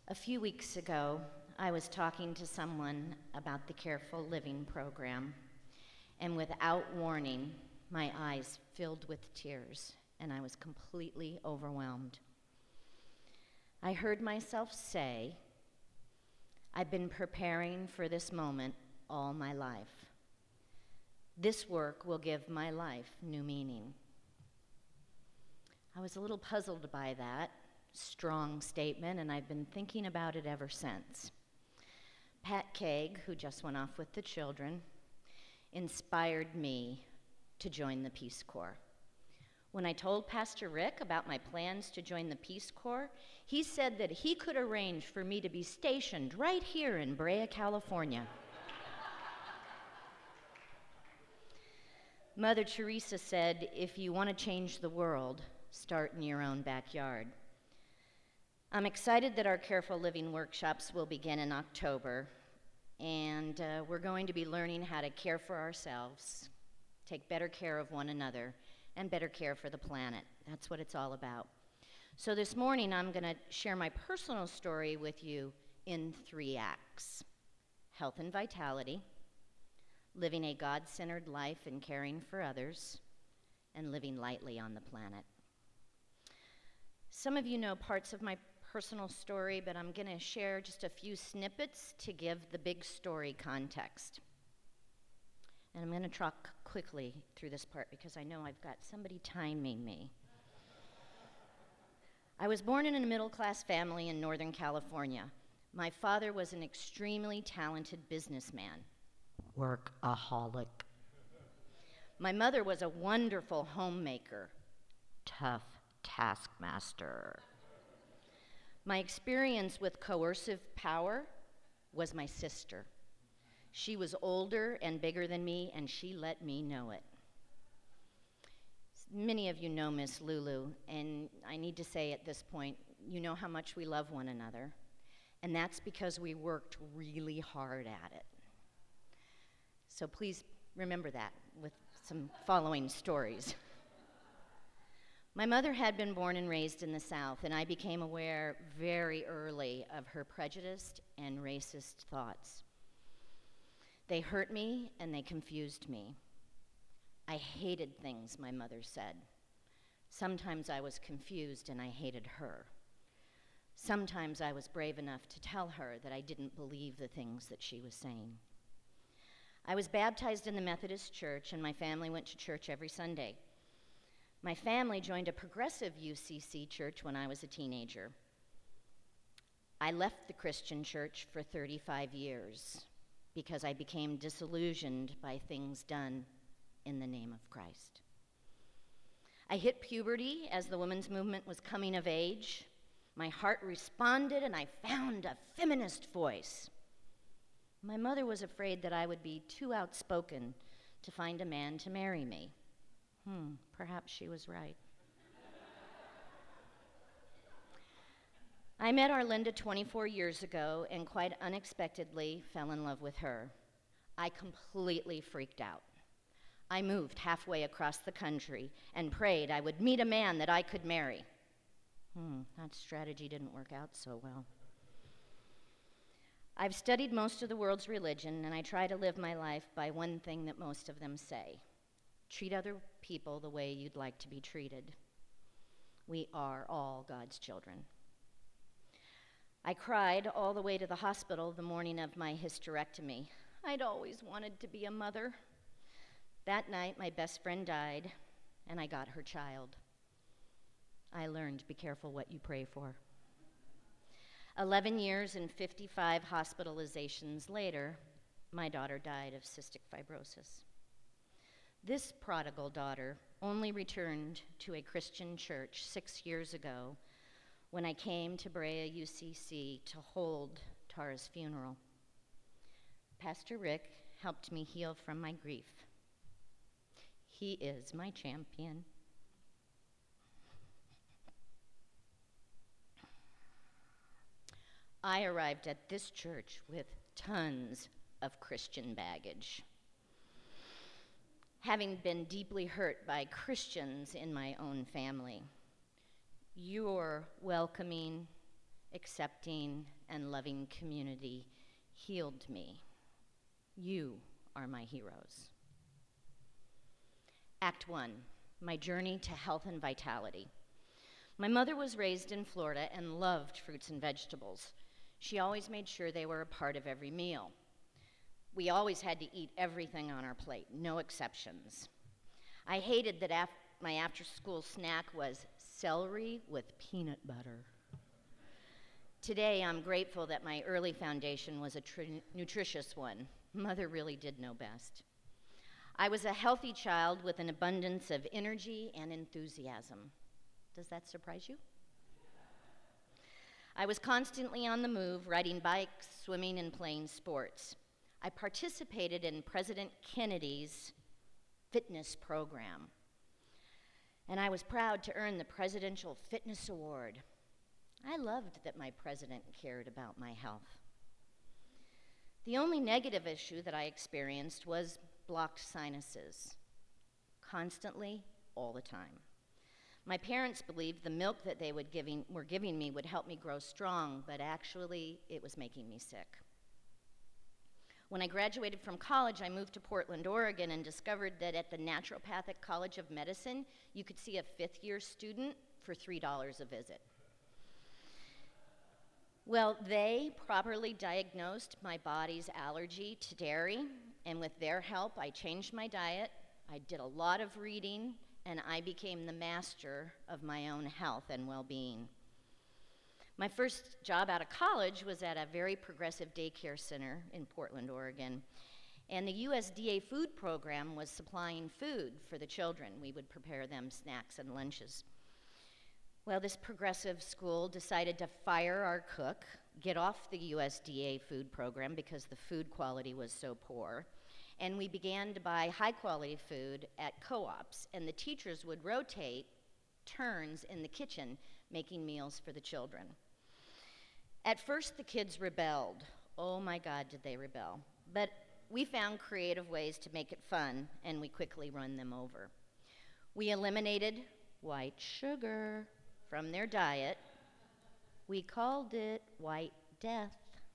A few weeks ago, I was talking to someone about the Careful Living program, and without warning, my eyes filled with tears, and I was completely overwhelmed. I heard myself say, I've been preparing for this moment all my life. This work will give my life new meaning. I was a little puzzled by that strong statement, and I've been thinking about it ever since. Pat Kaeg, who just went off with the children, inspired me to join the Peace Corps. When I told Pastor Rick about my plans to join the Peace Corps, he said that he could arrange for me to be stationed right here in Brea, California. Mother Teresa said, if you want to change the world, start in your own backyard. I'm excited that our Careful Living workshops will begin in October, and we're going to be learning how to care for ourselves, take better care of one another, and better care for the planet. That's what it's all about. So this morning, I'm going to share my personal story with you in 3 acts: health and vitality, living a God-centered life and caring for others, and living lightly on the planet. Some of you know parts of my personal story, but I'm going to share just a few snippets to give the big story context. And I'm going to talk quickly through this part because I know I've got somebody timing me. I was born in a middle-class family in Northern California. My father was an extremely talented businessman. Workaholic. My mother was a wonderful homemaker. Tough taskmaster. My experience with coercive power was my sister. She was older and bigger than me, and she let me know it. Many of you know Miss Lulu, and I need to say at this point, you know how much we love one another, and that's because we worked really hard at it. So please remember that with some following stories. My mother had been born and raised in the South, and I became aware very early of her prejudiced and racist thoughts. They hurt me and they confused me. I hated things my mother said. Sometimes I was confused and I hated her. Sometimes I was brave enough to tell her that I didn't believe the things that she was saying. I was baptized in the Methodist Church, and my family went to church every Sunday. My family joined a progressive UCC church when I was a teenager. I left the Christian church for 35 years because I became disillusioned by things done in the name of Christ. I hit puberty as the women's movement was coming of age. My heart responded, and I found a feminist voice. My mother was afraid that I would be too outspoken to find a man to marry me. Perhaps she was right. I met Arlinda 24 years ago and quite unexpectedly fell in love with her. I completely freaked out. I moved halfway across the country and prayed I would meet a man that I could marry. That strategy didn't work out so well. I've studied most of the world's religion, and I try to live my life by one thing that most of them say: treat other people the way you'd like to be treated. We are all God's children. I cried all the way to the hospital the morning of my hysterectomy. I'd always wanted to be a mother. That night, my best friend died, and I got her child. I learned, be careful what you pray for. 11 years and 55 hospitalizations later, my daughter died of cystic fibrosis. This prodigal daughter only returned to a Christian church 6 years ago when I came to Brea UCC to hold Tara's funeral. Pastor Rick helped me heal from my grief. He is my champion. I arrived at this church with tons of Christian baggage. Having been deeply hurt by Christians in my own family, your welcoming, accepting, and loving community healed me. You are my heroes. Act 1, my journey to health and vitality. My mother was raised in Florida and loved fruits and vegetables. She always made sure they were a part of every meal. We always had to eat everything on our plate, no exceptions. I hated that my after-school snack was celery with peanut butter. Today, I'm grateful that my early foundation was a nutritious one. Mother really did know best. I was a healthy child with an abundance of energy and enthusiasm. Does that surprise you? I was constantly on the move, riding bikes, swimming, and playing sports. I participated in President Kennedy's fitness program, and I was proud to earn the Presidential Fitness Award. I loved that my president cared about my health. The only negative issue that I experienced was blocked sinuses, constantly, all the time. My parents believed the milk that they were giving me would help me grow strong, but actually it was making me sick. When I graduated from college, I moved to Portland, Oregon, and discovered that at the Naturopathic College of Medicine, you could see a fifth-year student for $3 a visit. Well, they properly diagnosed my body's allergy to dairy, and with their help, I changed my diet, I did a lot of reading, and I became the master of my own health and well-being. My first job out of college was at a very progressive daycare center in Portland, Oregon, and the USDA food program was supplying food for the children. We would prepare them snacks and lunches. Well, this progressive school decided to fire our cook, get off the USDA food program because the food quality was so poor, and we began to buy high-quality food at co-ops, and the teachers would rotate turns in the kitchen making meals for the children. At first, the kids rebelled. Oh my God, did they rebel. But we found creative ways to make it fun, and we quickly won them over. We eliminated white sugar from their diet. We called it white death.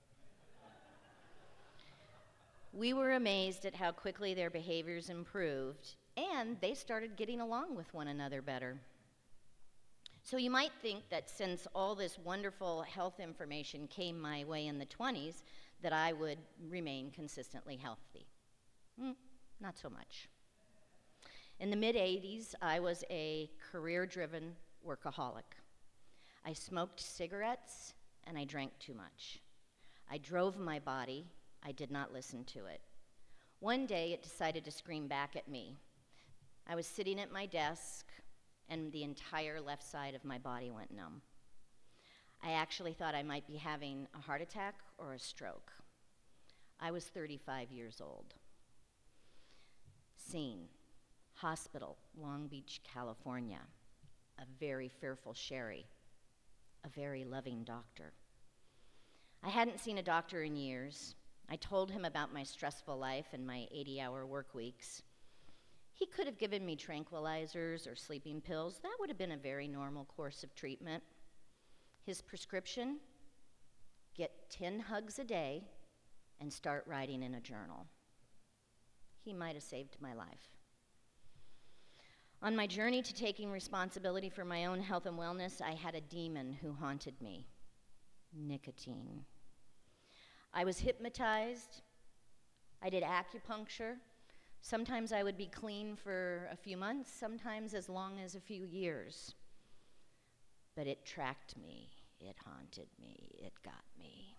We were amazed at how quickly their behaviors improved, and they started getting along with one another better. So you might think that since all this wonderful health information came my way in the 20s, that I would remain consistently healthy. Not so much. In the mid-'80s, I was a career-driven workaholic. I smoked cigarettes, and I drank too much. I drove my body. I did not listen to it. One day, it decided to scream back at me. I was sitting at my desk, and the entire left side of my body went numb. I actually thought I might be having a heart attack or a stroke. I was 35 years old. Scene, hospital, Long Beach, California. A very fearful Sherry, a very loving doctor. I hadn't seen a doctor in years. I told him about my stressful life and my 80-hour work weeks. He could have given me tranquilizers or sleeping pills. That would have been a very normal course of treatment. His prescription, get 10 hugs a day and start writing in a journal. He might have saved my life. On my journey to taking responsibility for my own health and wellness, I had a demon who haunted me: nicotine. I was hypnotized. I did acupuncture. Sometimes I would be clean for a few months, sometimes as long as a few years. But it tracked me, it haunted me, it got me.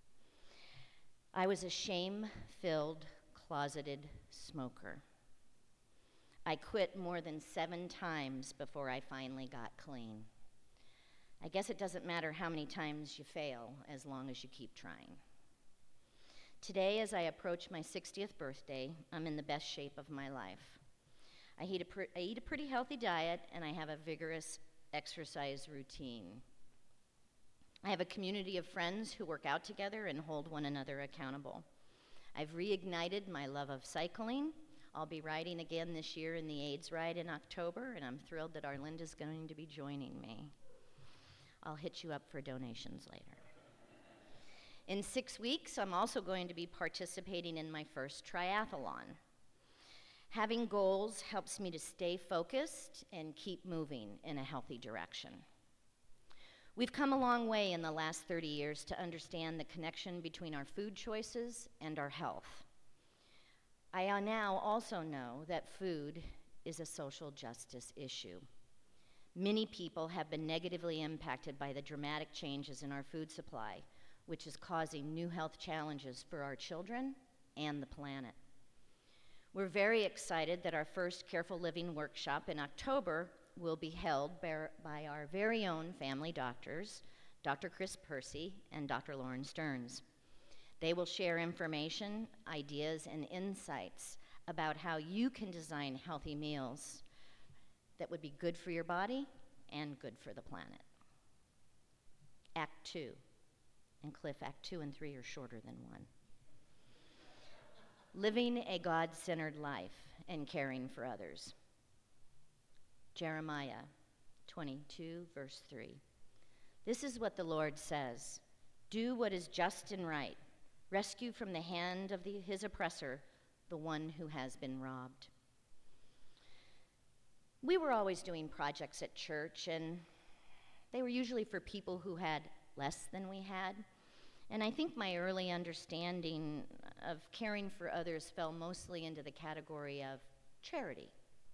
I was a shame-filled, closeted smoker. I quit more than 7 times before I finally got clean. I guess it doesn't matter how many times you fail, as long as you keep trying. Today, as I approach my 60th birthday, I'm in the best shape of my life. I eat a pretty healthy diet, and I have a vigorous exercise routine. I have a community of friends who work out together and hold one another accountable. I've reignited my love of cycling. I'll be riding again this year in the AIDS Ride in October, and I'm thrilled that Arlinda's going to be joining me. I'll hit you up for donations later. In 6 weeks, I'm also going to be participating in my first triathlon. Having goals helps me to stay focused and keep moving in a healthy direction. We've come a long way in the last 30 years to understand the connection between our food choices and our health. I now also know that food is a social justice issue. Many people have been negatively impacted by the dramatic changes in our food supply, which is causing new health challenges for our children and the planet. We're very excited that our first Careful Living workshop in October will be held by our very own family doctors, Dr. Chris Percy and Dr. Lauren Stearns. They will share information, ideas, and insights about how you can design healthy meals that would be good for your body and good for the planet. Act 2. And Cliff, Act 2 and 3 are shorter than 1. Living a God-centered life and caring for others. Jeremiah 22, verse 3. This is what the Lord says: do what is just and right. Rescue from the hand of his oppressor the one who has been robbed. We were always doing projects at church, and they were usually for people who had less than we had. And I think my early understanding of caring for others fell mostly into the category of charity.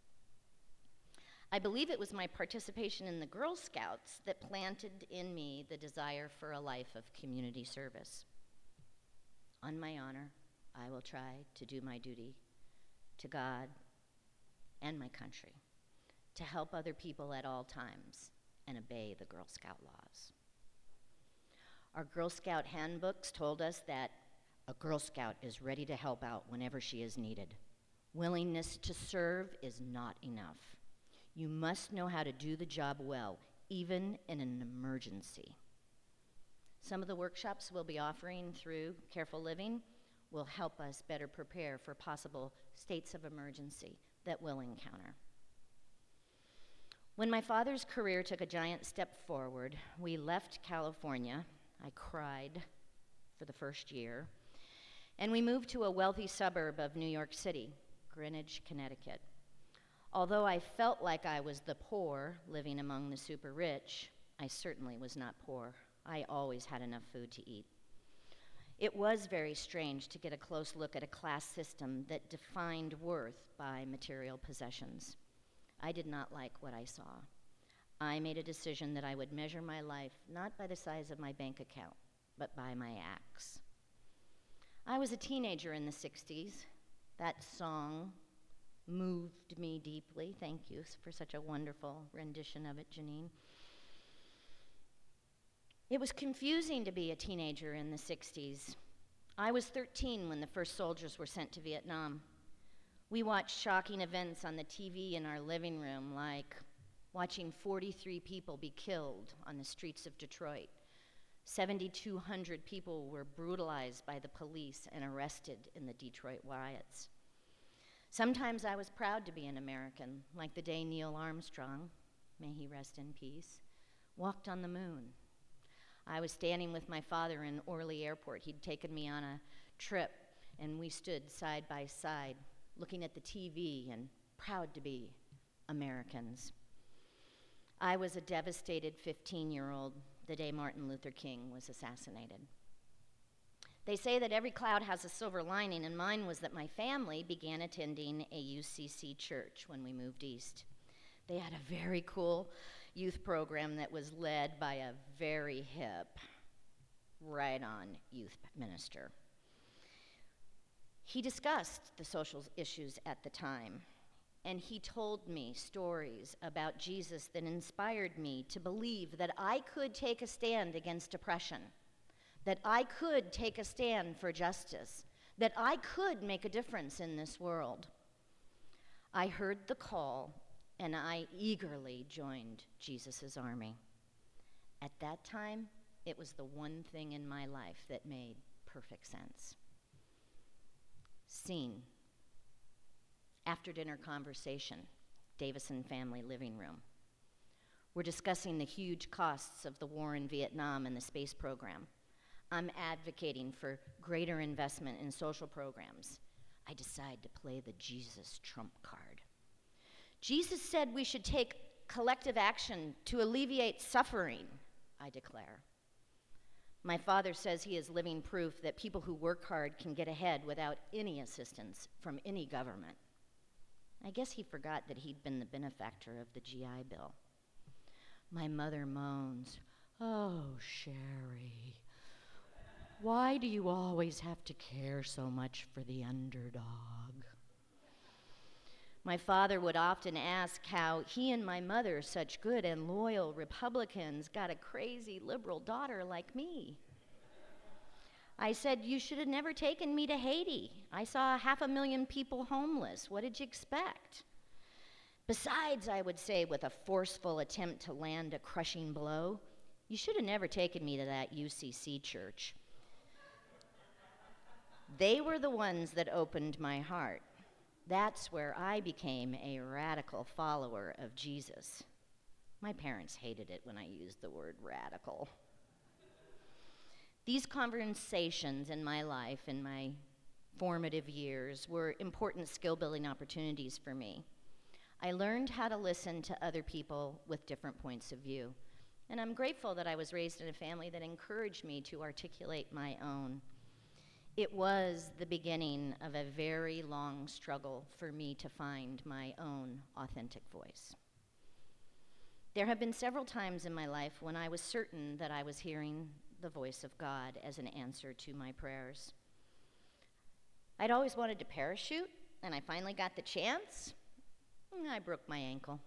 I believe it was my participation in the Girl Scouts that planted in me the desire for a life of community service. On my honor, I will try to do my duty to God and my country, to help other people at all times and obey the Girl Scout laws. Our Girl Scout handbooks told us that a Girl Scout is ready to help out whenever she is needed. Willingness to serve is not enough. You must know how to do the job well, even in an emergency. Some of the workshops we'll be offering through Careful Living will help us better prepare for possible states of emergency that we'll encounter. When my father's career took a giant step forward, we left California. I cried for the first year. And we moved to a wealthy suburb of New York City, Greenwich, Connecticut. Although I felt like I was the poor living among the super rich, I certainly was not poor. I always had enough food to eat. It was very strange to get a close look at a class system that defined worth by material possessions. I did not like what I saw. I made a decision that I would measure my life not by the size of my bank account, but by my acts. I was a teenager in the 60s. That song moved me deeply. Thank you for such a wonderful rendition of it, Janine. It was confusing to be a teenager in the 60s. I was 13 when the first soldiers were sent to Vietnam. We watched shocking events on the TV in our living room, like watching 43 people be killed on the streets of Detroit. 7,200 people were brutalized by the police and arrested in the Detroit riots. Sometimes I was proud to be an American, like the day Neil Armstrong, may he rest in peace, walked on the moon. I was standing with my father in Orly Airport. He'd taken me on a trip, and we stood side by side, looking at the TV and proud to be Americans. I was a devastated 15-year-old the day Martin Luther King was assassinated. They say that every cloud has a silver lining, and mine was that my family began attending a UCC church when we moved east. They had a very cool youth program that was led by a very hip, right-on youth minister. He discussed the social issues at the time, and he told me stories about Jesus that inspired me to believe that I could take a stand against oppression, that I could take a stand for justice, that I could make a difference in this world. I heard the call, and I eagerly joined Jesus' army. At that time, it was the one thing in my life that made perfect sense. Scene. After dinner conversation, Davison family living room. We're discussing the huge costs of the war in Vietnam and the space program. I'm advocating for greater investment in social programs. I decide to play the Jesus trump card. Jesus said we should take collective action to alleviate suffering, I declare. My father says he is living proof that people who work hard can get ahead without any assistance from any government. I guess he forgot that he'd been the benefactor of the GI Bill. My mother moans, "Oh, Sherry, why do you always have to care so much for the underdog?" My father would often ask how he and my mother, such good and loyal Republicans, got a crazy liberal daughter like me. I said, "You should have never taken me to Haiti. I saw 500,000 people homeless. What did you expect?" Besides, I would say with a forceful attempt to land a crushing blow, "You should have never taken me to that UCC church." They were the ones that opened my heart. That's where I became a radical follower of Jesus. My parents hated it when I used the word radical. These conversations in my life, in my formative years, were important skill-building opportunities for me. I learned how to listen to other people with different points of view. And I'm grateful that I was raised in a family that encouraged me to articulate my own. It was the beginning of a very long struggle for me to find my own authentic voice. There have been several times in my life when I was certain that I was hearing the voice of God as an answer to my prayers. I'd always wanted to parachute, and I finally got the chance. I broke my ankle.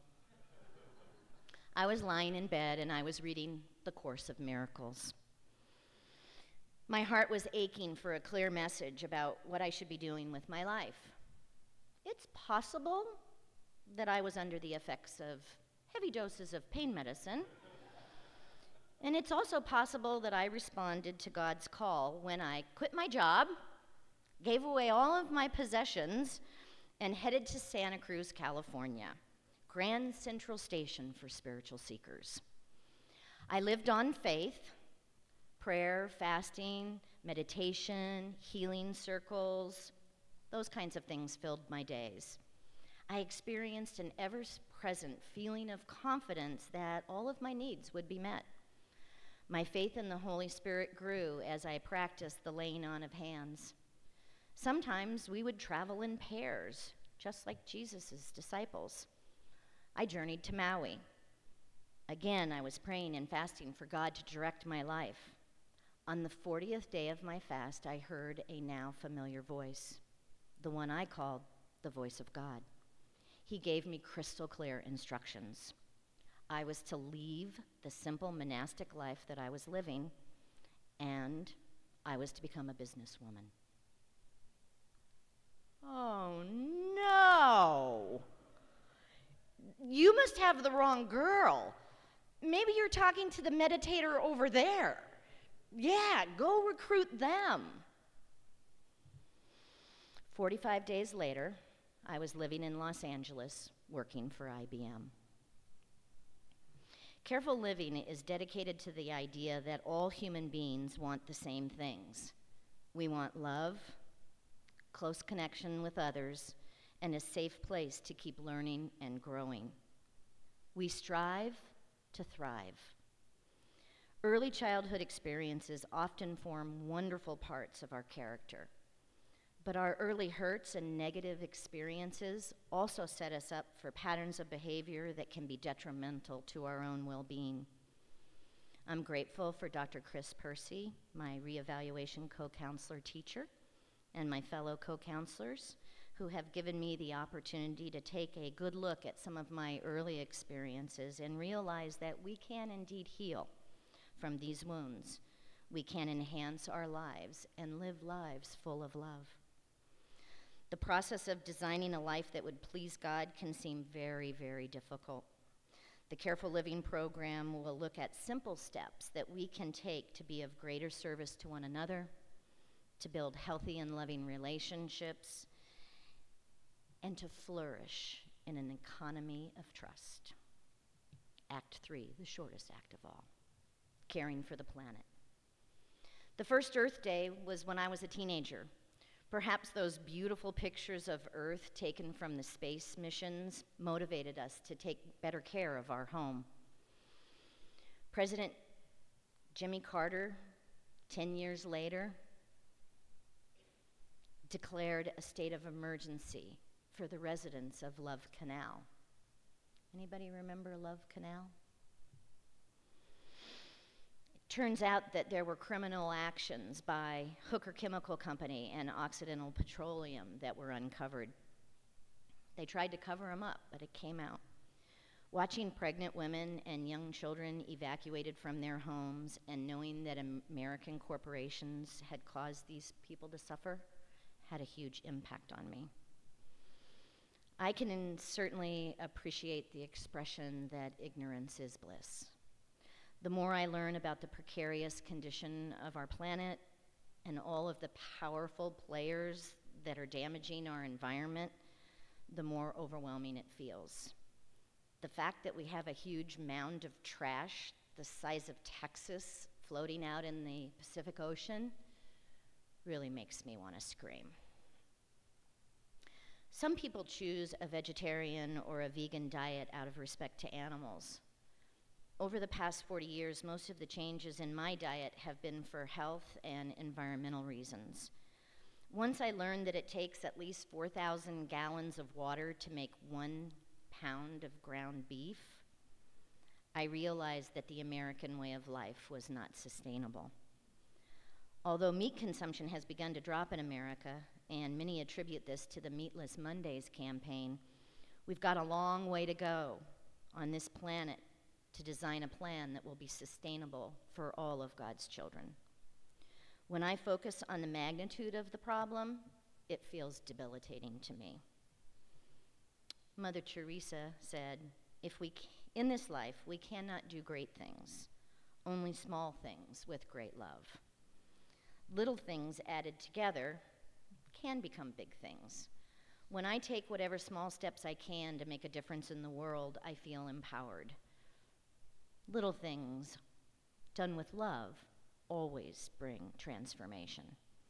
I was lying in bed and I was reading The Course of Miracles. My heart was aching for a clear message about what I should be doing with my life. It's possible that I was under the effects of heavy doses of pain medicine, and it's also possible that I responded to God's call when I quit my job, gave away all of my possessions, and headed to Santa Cruz, California, Grand Central Station for spiritual seekers. I lived on faith, prayer, fasting, meditation, healing circles, those kinds of things filled my days. I experienced an ever-present feeling of confidence that all of my needs would be met. My faith in the Holy Spirit grew as I practiced the laying on of hands. Sometimes we would travel in pairs, just like Jesus' disciples. I journeyed to Maui. Again, I was praying and fasting for God to direct my life. On the 40th day of my fast, I heard a now familiar voice, the one I called the voice of God. He gave me crystal clear instructions. I was to leave the simple monastic life that I was living, and I was to become a businesswoman. Oh, no. You must have the wrong girl. Maybe you're talking to the meditator over there. Yeah, go recruit them. 45 days later, I was living in Los Angeles, working for IBM. Careful living is dedicated to the idea that all human beings want the same things. We want love, close connection with others, and a safe place to keep learning and growing. We strive to thrive. Early childhood experiences often form wonderful parts of our character. But our early hurts and negative experiences also set us up for patterns of behavior that can be detrimental to our own well-being. I'm grateful for Dr. Chris Percy, my reevaluation co-counselor teacher, and my fellow co-counselors who have given me the opportunity to take a good look at some of my early experiences and realize that we can indeed heal from these wounds. We can enhance our lives and live lives full of love. The process of designing a life that would please God can seem very, very difficult. The Careful Living program will look at simple steps that we can take to be of greater service to one another, to build healthy and loving relationships, and to flourish in an economy of trust. Act 3, the shortest act of all, caring for the planet. The first Earth Day was when I was a teenager. Perhaps those beautiful pictures of Earth taken from the space missions motivated us to take better care of our home. President Jimmy Carter, 10 years later, declared a state of emergency for the residents of Love Canal. Anybody remember Love Canal? It turns out that there were criminal actions by Hooker Chemical Company and Occidental Petroleum that were uncovered. They tried to cover them up, but it came out. Watching pregnant women and young children evacuated from their homes and knowing that American corporations had caused these people to suffer had a huge impact on me. I can certainly appreciate the expression that ignorance is bliss. The more I learn about the precarious condition of our planet and all of the powerful players that are damaging our environment, the more overwhelming it feels. The fact that we have a huge mound of trash the size of Texas floating out in the Pacific Ocean really makes me want to scream. Some people choose a vegetarian or a vegan diet out of respect to animals. Over the past 40 years, most of the changes in my diet have been for health and environmental reasons. Once I learned that it takes at least 4,000 gallons of water to make 1 pound of ground beef, I realized that the American way of life was not sustainable. Although meat consumption has begun to drop in America, and many attribute this to the Meatless Mondays campaign, we've got a long way to go on this planet to design a plan that will be sustainable for all of God's children. When I focus on the magnitude of the problem, it feels debilitating to me. Mother Teresa said, in this life, we cannot do great things, only small things with great love. Little things added together can become big things. When I take whatever small steps I can to make a difference in the world, I feel empowered. Little things done with love always bring transformation.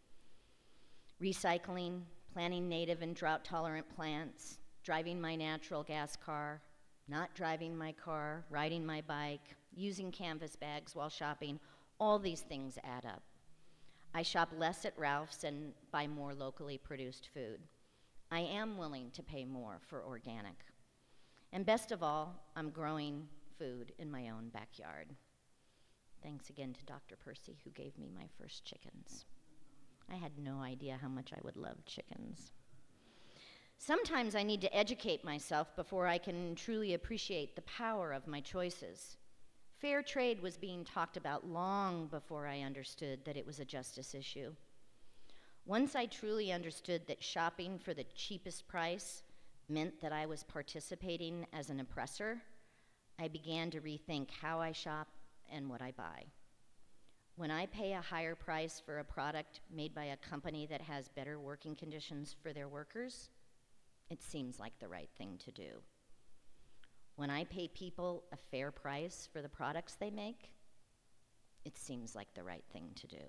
Recycling, planting native and drought-tolerant plants, driving my natural gas car, not driving my car, riding my bike, using canvas bags while shopping, all these things add up. I shop less at Ralph's and buy more locally produced food. I am willing to pay more for organic. And best of all, I'm growing food in my own backyard. Thanks again to Dr. Percy, who gave me my first chickens. I had no idea how much I would love chickens. Sometimes I need to educate myself before I can truly appreciate the power of my choices. Fair trade was being talked about long before I understood that it was a justice issue. Once I truly understood that shopping for the cheapest price meant that I was participating as an oppressor, I began to rethink how I shop and what I buy. When I pay a higher price for a product made by a company that has better working conditions for their workers, it seems like the right thing to do. When I pay people a fair price for the products they make, it seems like the right thing to do.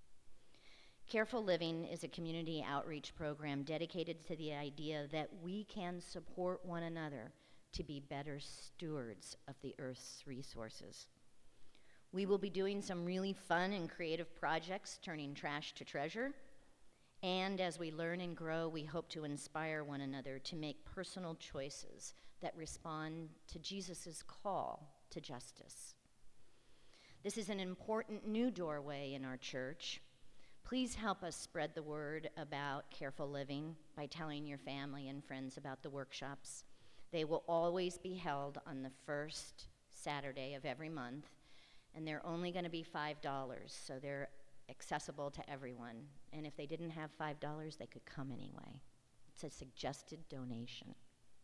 Careful Living is a community outreach program dedicated to the idea that we can support one another to be better stewards of the Earth's resources. We will be doing some really fun and creative projects, turning trash to treasure. And as we learn and grow, we hope to inspire one another to make personal choices that respond to Jesus' call to justice. This is an important new doorway in our church. Please help us spread the word about Careful Living by telling your family and friends about the workshops. They will always be held on the first Saturday of every month, and they're only going to be $5, so they're accessible to everyone. And if they didn't have $5, they could come anyway. It's a suggested donation.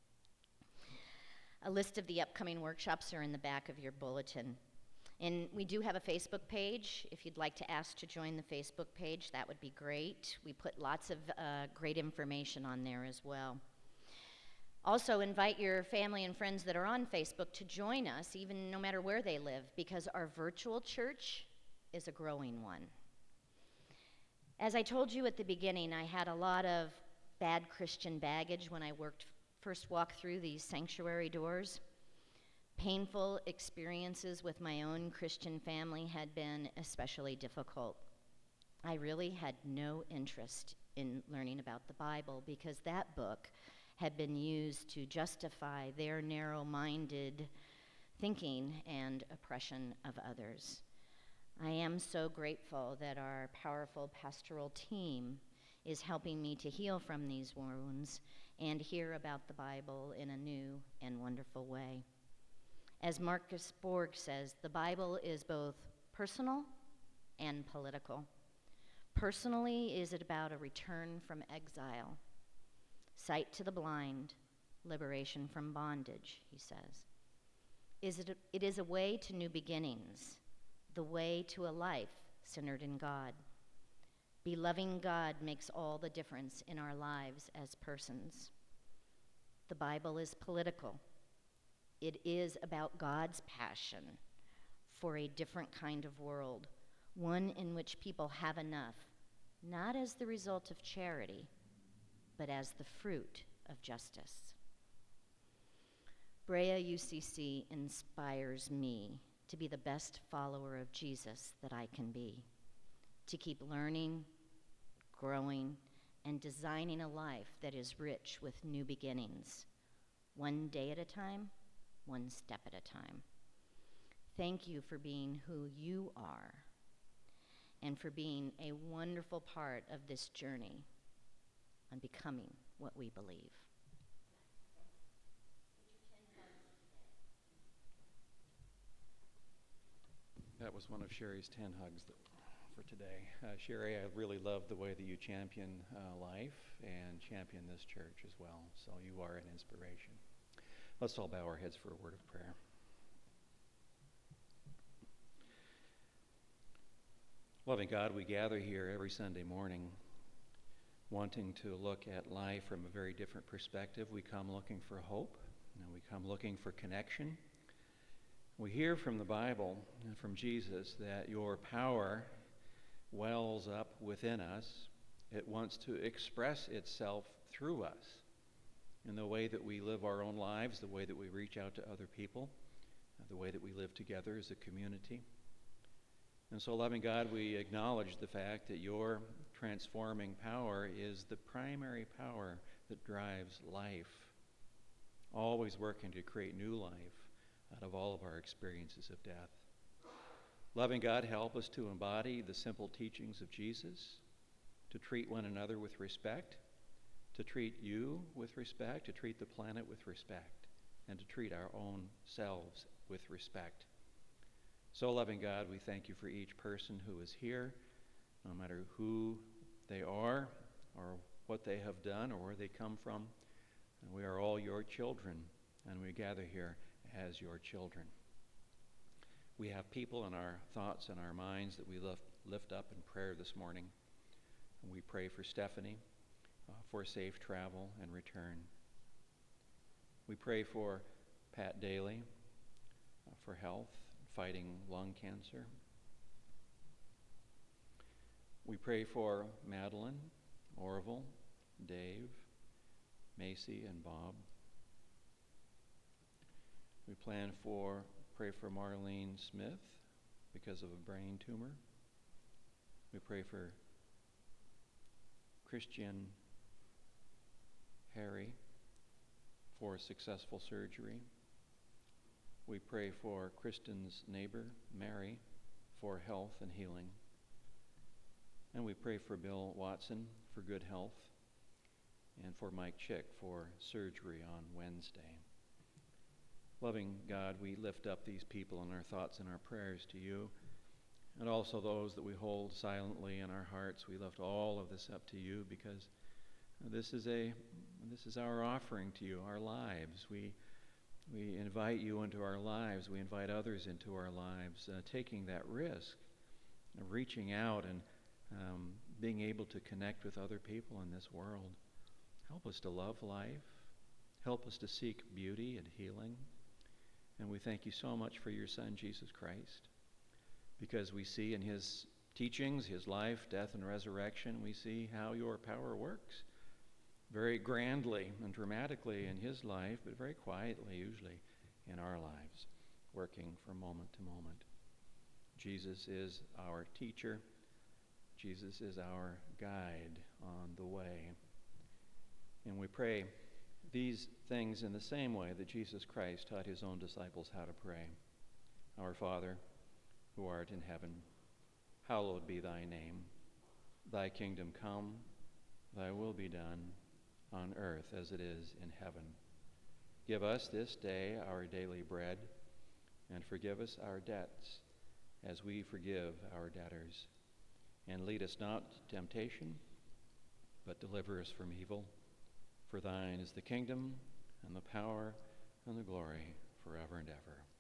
A list of the upcoming workshops are in the back of your bulletin. And we do have a Facebook page. If you'd like to ask to join the Facebook page, that would be great. We put lots of great information on there as well. Also, invite your family and friends that are on Facebook to join us, even no matter where they live, because our virtual church is a growing one. As I told you at the beginning, I had a lot of bad Christian baggage when I first walked through these sanctuary doors. Painful experiences with my own Christian family had been especially difficult. I really had no interest in learning about the Bible because that book had been used to justify their narrow-minded thinking and oppression of others. I am so grateful that our powerful pastoral team is helping me to heal from these wounds and hear about the Bible in a new and wonderful way. As Marcus Borg says, the Bible is both personal and political. Personally, is it about a return from exile, sight to the blind, liberation from bondage, he says. It is a way to new beginnings, the way to a life centered in God. Beloving God makes all the difference in our lives as persons. The Bible is political. It is about God's passion for a different kind of world, one in which people have enough, not as the result of charity, but as the fruit of justice. Brea UCC inspires me to be the best follower of Jesus that I can be, to keep learning, growing, and designing a life that is rich with new beginnings, one day at a time, one step at a time. Thank you for being who you are and for being a wonderful part of this journey on becoming what we believe. That was one of Sherry's 10 hugs for today. Sherry, I really love the way that you champion life and champion this church as well. So you are an inspiration. Let's all bow our heads for a word of prayer. Loving God, we gather here every Sunday morning wanting to look at life from a very different perspective. We come looking for hope, and we come looking for connection. We hear from the Bible and from Jesus that your power wells up within us. It wants to express itself through us in the way that we live our own lives, the way that we reach out to other people, the way that we live together as a community. And so, loving God, we acknowledge the fact that your transforming power is the primary power that drives life, always working to create new life out of all of our experiences of death. Loving God, help us to embody the simple teachings of Jesus, to treat one another with respect, to treat you with respect, to treat the planet with respect, and to treat our own selves with respect. So, loving God, we thank you for each person who is here, no matter who they are or what they have done or where they come from. And we are all your children, and we gather here as your children. We have people in our thoughts and our minds that we lift up in prayer this morning. And we pray for Stephanie for safe travel and return. We pray for Pat Daly for health, fighting lung cancer. We pray for Madeline, Orville, Dave, Macy, and Bob. We pray for Marlene Smith because of a brain tumor. We pray for Christian Harry for successful surgery. We pray for Kristen's neighbor, Mary, for health and healing. And we pray for Bill Watson for good health, and for Mike Chick for surgery on Wednesday. Loving God, we lift up these people in our thoughts and our prayers to you, and also those that we hold silently in our hearts. We lift all of this up to you because this is our offering to you, our lives. We invite you into our lives. We invite others into our lives, taking that risk of reaching out and being able to connect with other people in this world. Help us to love life. Help us to seek beauty and healing. And we thank you so much for your Son, Jesus Christ, because we see in his teachings, his life, death, and resurrection, we see how your power works very grandly and dramatically in his life, but very quietly, usually, in our lives, working from moment to moment. Jesus is our teacher. Jesus is our guide on the way. And we pray these things in the same way that Jesus Christ taught his own disciples how to pray. Our Father, who art in heaven, hallowed be thy name. Thy kingdom come, thy will be done, on earth as it is in heaven. Give us this day our daily bread, and forgive us our debts, as we forgive our debtors. And lead us not to temptation, but deliver us from evil. For thine is the kingdom, and the power, and the glory, forever and ever.